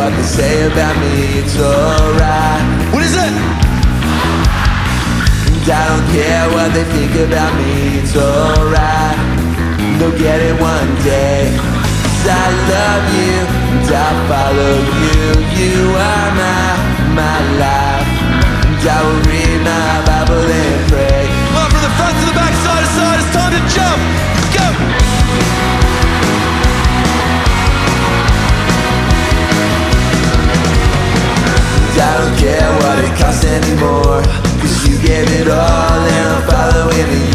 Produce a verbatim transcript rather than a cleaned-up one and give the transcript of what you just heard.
what they say about me, it's alright. What is it? And I don't care what they think about me, it's alright. They'll get it one day. 'Cause I love you and I follow you. You are my, my life. And I will read my Bible and